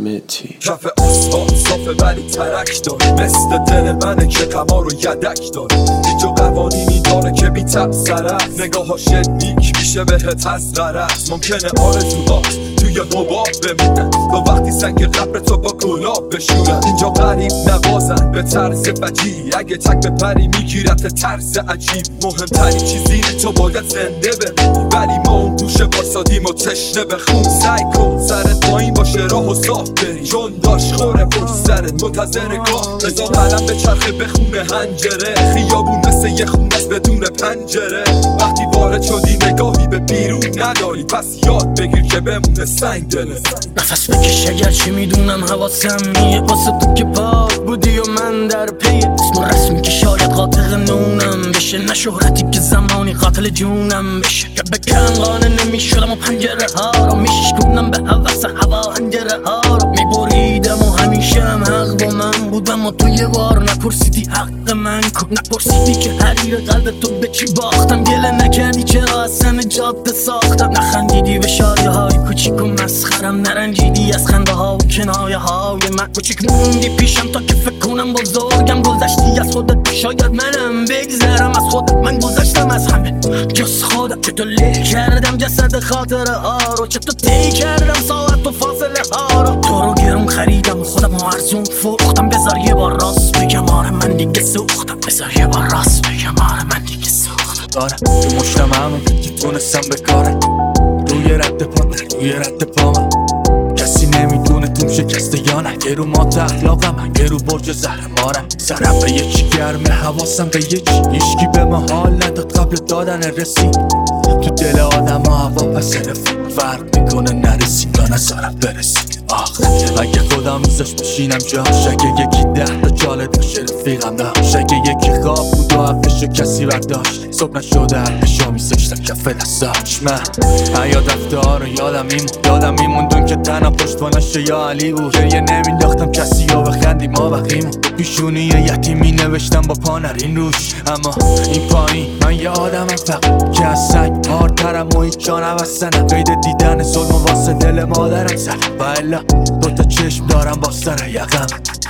متی کف آسفالت صافه ولی ترک داره، مثل دل منه که غما رو یدک داره. اینجا قوانینی داره که بی تبصره است، نگاهاش نیک میشه بهت از غرض. ممکنه آرزوها توی حباب بمونن تا وقتی سنگ قبر تو با گلاب بشورن. اینجا غریب نوازن به طرز وجیه، اگه تک به پری میگیرت طرز عجیب. مهمترین چیز اینه تو باید زنده بمونی، ولی ما اون گوشه واسادیم و تشنه به خون. سعی کن سرت پایین باشه راه و صاف بری، چون داشت خوره پشت سرت منتظر گاه. بزا قلم به چرخه بخونه هنجره، خیابون مثل یه خونه بدون پنجره. وقتی وارد شدی نگاهی به بیرون نداری، پس یاد بگیر که بمونه سنگ دله. نفس بکش اگرچه میدونم حواسم میه واسه تو که پاک بودی و من در پی اسم و رسمی که شاید قاطق نونم بشه، نه شهرتی که زمانی قاتل جونم بشه. که بکن قانه نمیشدم و پنجره ها رو میشکونم به حوث هوا هنجره ها رو میبریدم و همیشه هم حق با من بودم و تو یه بار نپرسیدی حق من کن. نپرسیدی که حریر قلب تو به چی باختم، گله نکردی چرا اصلا جاده ساختم، نخندیدی به شایه های کوچیک و مسخرم، نرنجیدی از خنده ها و کنایه های من. کوچیک موندی پیشم تا که فکر کنم بزرگم، گذشتی از خودت شاید منم بگذرم از خودت. من گذشتم از همه جز خودم، چطور له کردم جسد خاطره ها رو، چطور طی کردم ساعت و فاصله ها رو. تو رو گرون خریدم و خودم رو ارزون فروختم. بذار یه بار راست بگم آره من دیگه سوختم، بذار یه بار راست بگم آره من دیگه سوختم. دارم تو مشتم همون که تونستم بکارم، روی رد پا روی رد پا من کسی نمیدونه توم شکسته یا نه. یه رو مات اخلاقم من، یه رو برج زهرمارم. سرم به یه چی گرمه حواسم به یه چی، هیچکی به ما حال نداد قبل دادن رسید. تو دل آدم ها هوا پس رفت فرق میکنه نرسید یا نظرم برسید. اگه خودم میزاش بشینم جاش، اگه یکی 10 تا جاله داشت رفیقم داشت، اگه یکی خواب بود و حقشو کسی برداشت، صبح نشده حقشو میذاشتم کف دستاش. من حیات رفتار رو یادم میموندون که تنها پشتوانش یا علی بود. گریه نمینداختم کسی رو بخندیم ما بقیمون، پیشونی یتیمی نوشتم با پا نرین روش. اما این پایین من یه آدمم فقط که از سنگ هارترم و هیچ جا نبستنم. قید دیدن ظلم و واسه دل مادرم زدم و الا دوتا چشم دارم با سر یقم.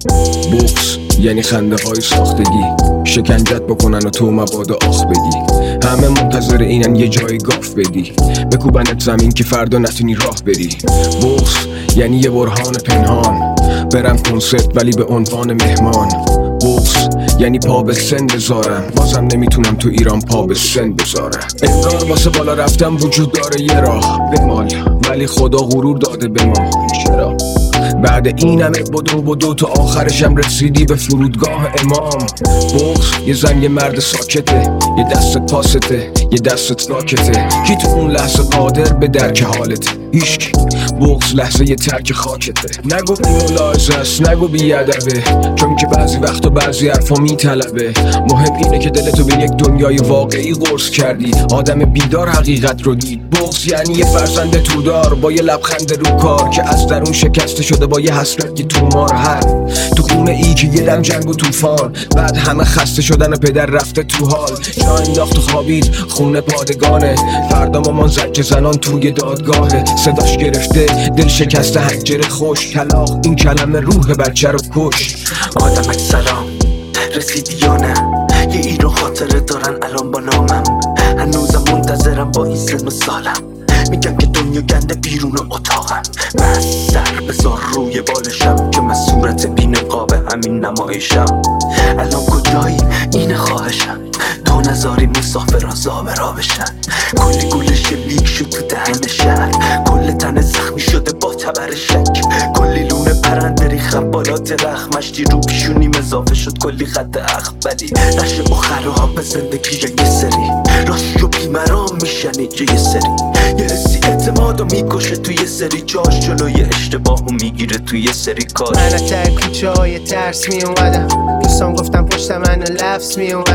بوکس یعنی خنده های ساختگی، شکنجت بکنن و تو مبادا آخ بگی. همه منتظر اینن یه جای گاف بدی، بکوبنت زمین که فردا نتونی راه بری. بوکس یعنی یه برهان پنهان، برم کنسرت ولی به عنوان مهمان. بوکس یعنی پا به سن بذارم، بازم نمیتونم تو ایران پا به سن بذارم. انگار واسه بالا رفتم وجود داره یه راه بمال، ولی خدا غرور داده به ما. چرا؟ بعد این همه بدو تا آخرشم رسیدی به فرودگاه امام. بغض یه زن یه مرد ساکته، یه دست پاسته یه دستت راکته. کی تو اون لحظه قادر به درک حالته؟ هیچکی. بغض لحظه یه ترک خاکته. نگو بی ملاحظه است، نگو بی ادبه، چون که بعضی وقتا بعضی حرفا میطلبه. مهم اینه که دلتو به یک دنیای واقعی قرص کردی، آدم بیدار حقیقت رو دید. بغض یعنی یه فرزند تودار با یه لبخند رو کار، که از درون شکسته شده با یه حسرت که تومار هست تو خونه ای که یه دم جنگ و توفان. بعد همه خسته شدن و پدر رفته تو حال، جا انداخت و خوابید خونه پادگانه. فردا مامان زد زنان توی دادگاهه، صداش گرفته دل شکسته حنجره خوش. طلاق این کلمه روح بچه رو کش. آدمک سلام رسیدی یا نه؟ یه ایران خاطره دارن الان با نامم، هنوزم منتظرم با این سن و سالم. میگم که دنیا گنده بیرون اتاقم، من سر بذار روی بالشم که من صورت بی نقاب همین نمایشم. الان کجایی اینه خواهشم، تو نذاری مسافران زابرا بشن. کلی گلش لیک شد تو دهن شهر، کل تن زخمی شده با تبر شک. کلی لونه پرنده ریخم بالا درخمش، رو پیشونیم اضافه شد کلی خط اخبری. نشه و خراب زندگی یه سری راست رو بیمرام میشنه یه سری. یه حسی اعتمادو میکشه توی یه سری جاش، جلوی اشتباهو میگیره توی یه سری کاش. من از ته کوچه های ترس میومدم، دوستان گفتم پشت من لفظ میومدن.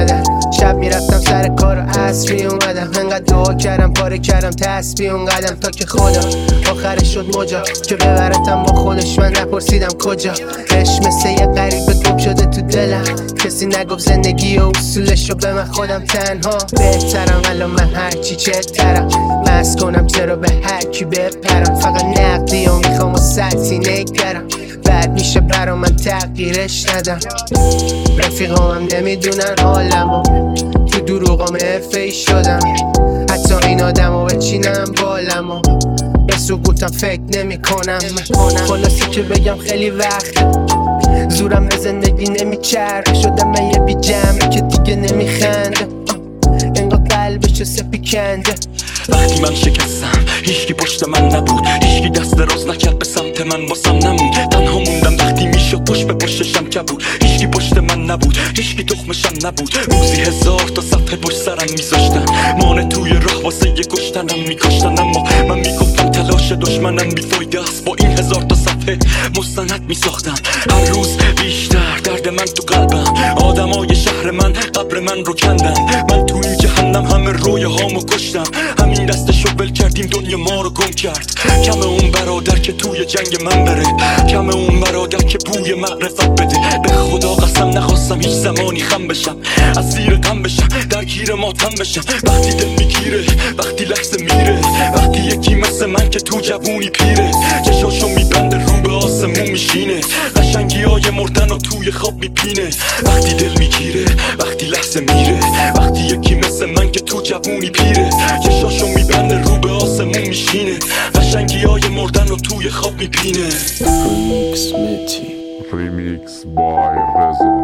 شب میرفتم سر کار و عصر میومدم، انقدر دعا کردم پاره کردم تسبیح اون قدم تا که خدا آخرش شد مجا که ببرتم با خودش. من نپرسیدم کجا، عشق مثل یه غریبه گم شده تو دلم. کسی نگفت زندگی و اصولش رو به من خودم تنها بهترم. الان من هرچی چهترم مست کنم چرا به هرکی بپرم. فقط نقدی و میخوام و سطحی نگرم، بعد میشه برا من تغییرش ندم. رفیقام نمیدونن حالمو، تو دروغام افعی شدم. حتی این آدمو بچینم بالمو، به سکوتم فکر نمی کنم. خلاصی که بگم خیلی وقت زورم به زندگی نمیچرخ. شدم من یه بی جمعه که دیگه نمیخنده، انگار قلبشو سپی کنده. وقتی من شکستم هیچکی پشت من نبود، هیچکی دست دراز نکرد به سمت من، واسم نموند. تنها موندم وقتی میشد پشت به پشتشم کبود. هیچکی پشت من نبود، هیچکی تخمشم نبود. روزی 1000 تا صفحه پشت سرم میذاشتن، مانع توی راه واسه یه کشتنم میکشتن. اما من میگفتم تلاش دشمنم بیفایده است، با این 1000 تا صفحه مستند میساختم. هر روز بیشتر درد من تو قلبم، آدمای شهر من قبر من رو کندن. من تو این جهنم همه رویه هامو کشتم، همین دستشو ول کردیم دنیا ما رو گم کرد. کم اون برادر که توی جنگ من بره، کم اون برادر که بوی معرفت بده. به خدا قسم نخواستم هیچ زمانی خم بشم، از زیر غم بشم درگیر ماتم بشم. وقتی دل میگیره، وقتی لحظه میره، وقتی یکی مثل من که تو جوونی پیره، چشاشو میبنده رو به آسمون میشینه، قشنگی های مردن و توی خواب میپینه. وقتی دل میگیره، وقتی لحظه میره، وقتی یکی مثل من که تو جوونی پیره، چشاشو میبنده رو به آسمون میشینه، قشنگی های مردن و توی خواب میپینه. Remix by Reza.